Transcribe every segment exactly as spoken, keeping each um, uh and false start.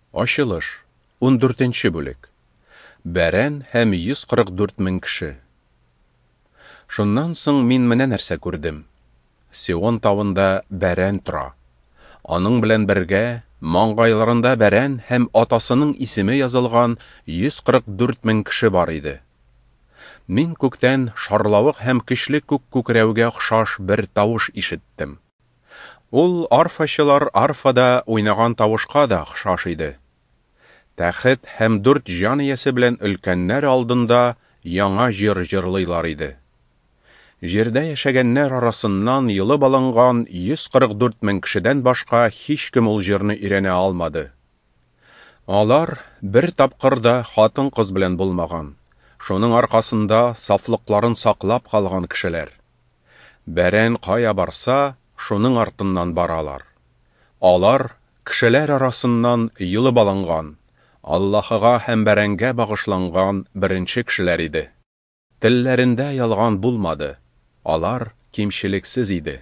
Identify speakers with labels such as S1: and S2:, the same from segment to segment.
S1: Ачылыш. ундүртенче бүлек. Бәрән һәм йөз кырык дүрт мең кеше. Шуннан соң мин менә нәрсә күрдем. Сион тауында бәрән тора. Аның белән бергә маңгайларында бәрән һәм атасының исеме язылган йөз кырык дүрт мең кеше бар иде. Мин күктән шарлавык һәм көчле күк күкрәүгә охшаш бер тавыш ишеттем. Ул арфачылар арфада уйнаган тавышка да охшаш иде. Тәхет һәм дүрт җан иясе белән өлкәннәр алдында яңа җыр җырлыйлар иде. Җирдә яшәгәннәр арасыннан йылып алынган йөз кырык дүрт мең кешедән башка һичкем ул җырны өйрәнә алмады. Алар бер тапкыр да хатын-кыз белән булмаган. Шуның аркасында сафлыкларын саклап калган кешеләр. Бәрән кая барса, шуның артыннан баралар. Алар кешеләр арасыннан йылып алынган, Аллаһыга һәм бәрәнгә багышланган беренче кешеләр иде. Телләрендә ялган булмады. Алар кимчелексез иде.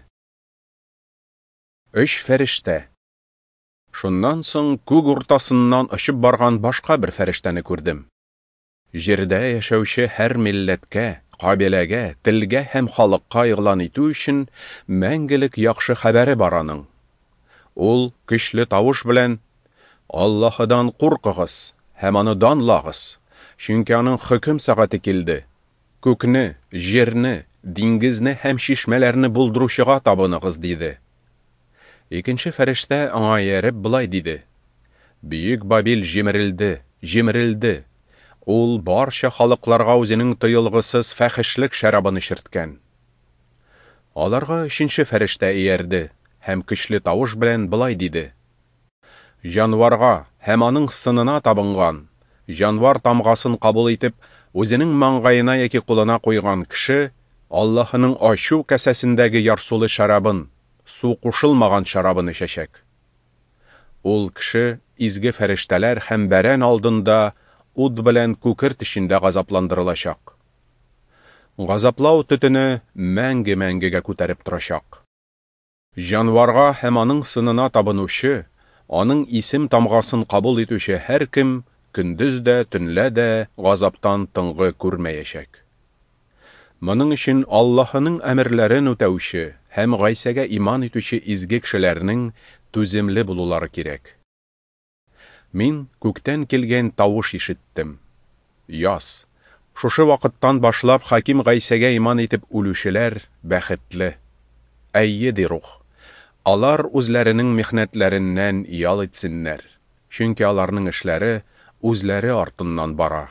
S1: Өч фәрештә. Шуннан соң күк уртасыннан очып барган башка бер фәрештәне күрдем. Җирдә яшәүче һәр милләткә, кабиләгә, телгә һәм халыкка игълан итү өчен мәңгелек яхшы хәбәре бар аның. Ул көчле тавыш белән: Аллаһыдан куркыгыз һәм аны данлагыз, чөнки аның хөкем сәгате килде. Күкне, җирне, диңгезне һәм чишмәләрне булдыручыга табыныгыз, диде. Икенче фәрештә аңа ияреп былай диде: Бөек Бабил җимерелде, җимерелде. Ул барча халыкларга үзенең тыелгысыз фәхешлек шәрабын эчерткән. Аларга өченче фәрештә иярде һәм көчле тавыш белән былай диде: Җанварга һәм аның сынына табынган, җанвар тамгасын кабул итеп, үзенең маңгаена яки кулына куйган кеше Аллаһының ачу кәсәсендәге ярсулы шәрабын, су кушылмаган шәрабын эчәчәк. Ул кеше изге фәрештәләр һәм бәрән алдында ут белән күкерт эчендә газапландырылачак. Газаплау төтене мәңге-мәңгегә күтәреп торачак. Җанварга һәм аның сынына табынучы, аның исем тамгасын кабул итүче һәр кем көндез дә, төнлә дә газаптан тынгы күрмәячәк. Моның өчен Аллаһының әмерләрен үтәүче һәм Гайсәгә иман итүче изге кешеләрнең түземле булулары кирәк. Мин күктән килгән тавыш ишеттем. Яс, шушы вакыттан башлап Хаким Гайсәгә иман итеп үлүчеләр бәхетле. Әйе ди рух. Алар үзләренең михнәтләреннән ял итсеннәр, чөнки аларның эшләре үзләре артыннан бара.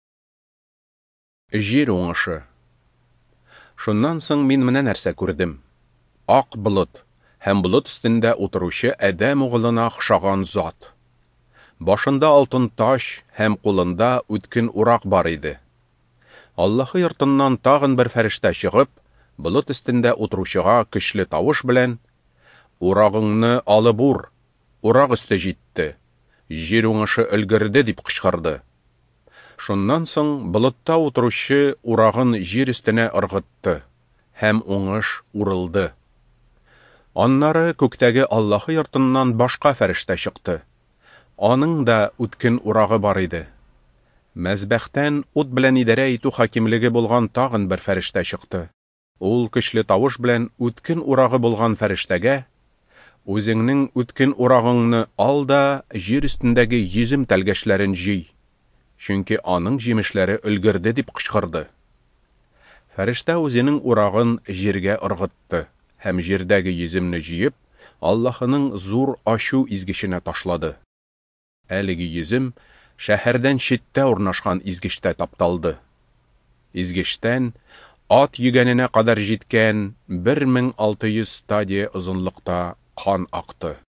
S1: Җир уңышы. Шуннан соң мин менә нәрсә күрдем. Ак болыт һәм болыт өстендә утыручы Адәм угылына охшаган зат. Башында алтын таш һәм кулында үткен урак бар иде. Аллаһы йортыннан тагын бер фәрештә чыгып, болыт өстендә утыручыга көчле тавыш белән: Урагыңны алып ур, урак өсте җитте, җир уңышы өлгерде, дип кычкырды. Шуннан соң болытта утыручы урагын җир өстенә ыргытты һәм уңыш урылды. Аннары күктәге Аллаһы йортыннан башка фәрештә чыкты. Аның да үткен урагы бар иде. Мәзбәхтән ут белән идарә итү хакимлеге булган тагын бер фәрештә чыкты. Ул көчле тавыш белән үткен урагы булган фәрештәгә: Үзеңнең үткен урагыңны ал да җир өстендәге йөзем тәлгәшләрен җый, чөнки аның җимешләре өлгерде, дип кычкырды. Фәрештә үзенең урагын җиргә ыргытты һәм җирдәге йөземне җыеп, Аллаһының зур ачу изгеченә ташлады. Әлеге йөзем шәһәрдән читтә урнашкан изгештә тапталды. Изгештән ат йөгәненә кадәр җиткән бер мең алты йөз стадия озынлыкта кан акты.